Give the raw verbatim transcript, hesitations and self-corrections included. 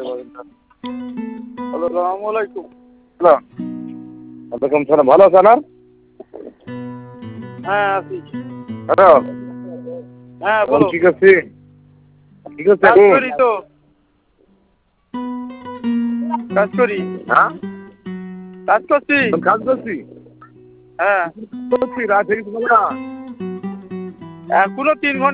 Hello, সালাম আলাইকুম। ওয়ালাইকুম সালাম। ভালো আছেন? হ্যাঁ আছি। হ্যালো, হ্যাঁ এখন বলো। কি করছি? কি করছি কাজ এখন? করি তো কাজ করি হ্যাঁ, কাজ করছি। এখন কাজ করছি। হ্যাঁ করছি রাত থেকে তোমরা এখনো তিন ঘন্টা